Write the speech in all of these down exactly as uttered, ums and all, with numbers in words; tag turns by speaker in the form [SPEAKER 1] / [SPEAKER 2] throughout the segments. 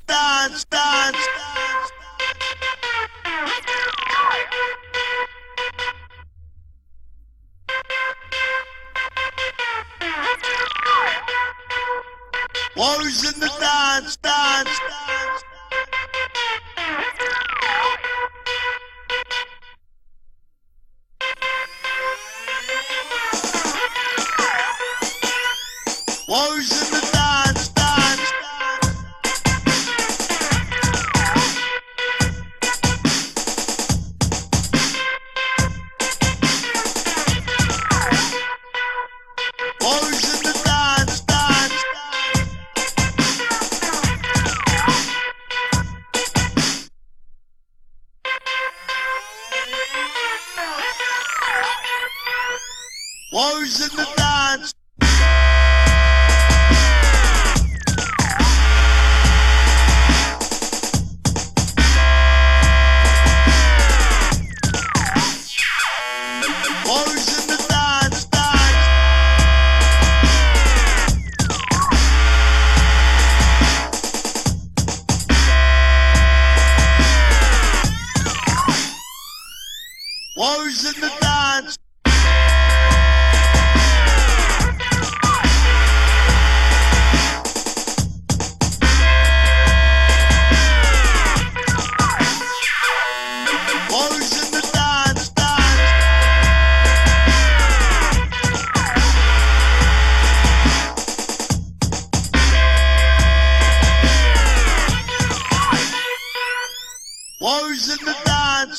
[SPEAKER 1] dance, dance. Warriors in the dance, dance, dance. Warriors in the dance, dance, dance. Warriors in the dance, dance, dance. Warriors in the dance. Warriors in the dance, dance. Warriors in the dance. Warriors in the dance, dance. Warriors in the dance.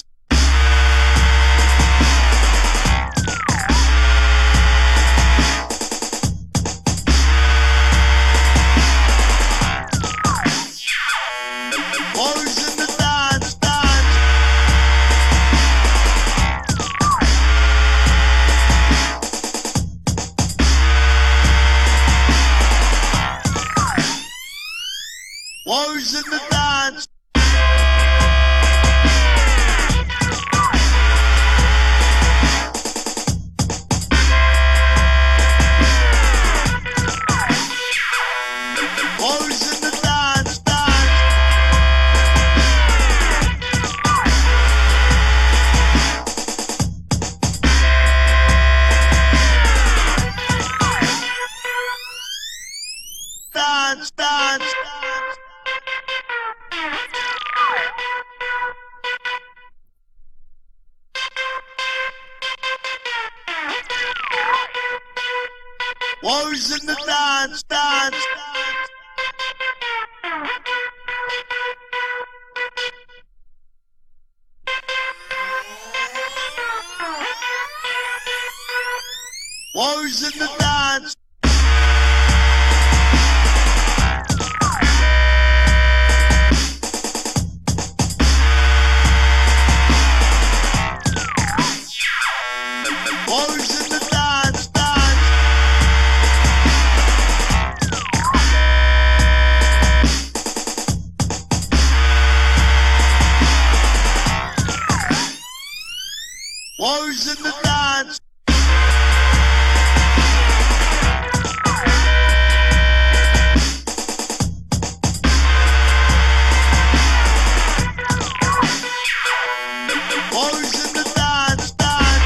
[SPEAKER 1] Warriors in the dance, dance. Warriors in the dance. Warriors in the dance, dance. Dance, dance, dance. Warriors in the dance, dance, dance. Warriors in the dance. Warriors in the dance, dance. Warriors in the dance. Warriors in the dance, dance.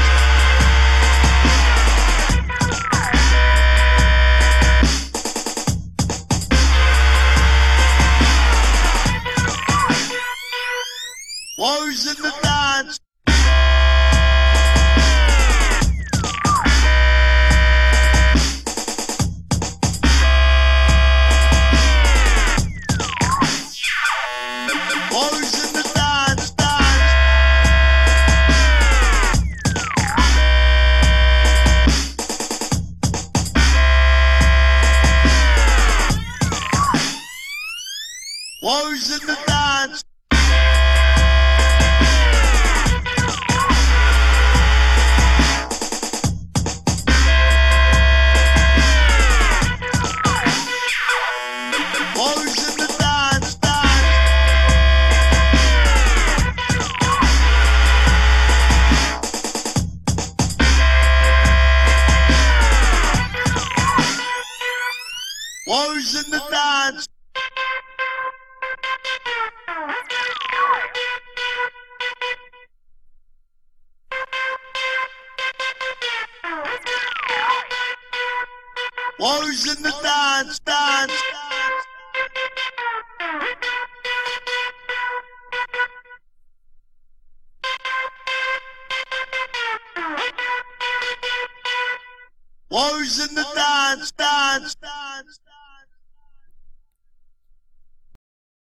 [SPEAKER 1] Warriors in the dance. Warriors in the dance, dance. Warriors in the dance. Warriors in the dance, dance. Warriors in the dance. Who's in the dance, dance? Who's in the dance, dance?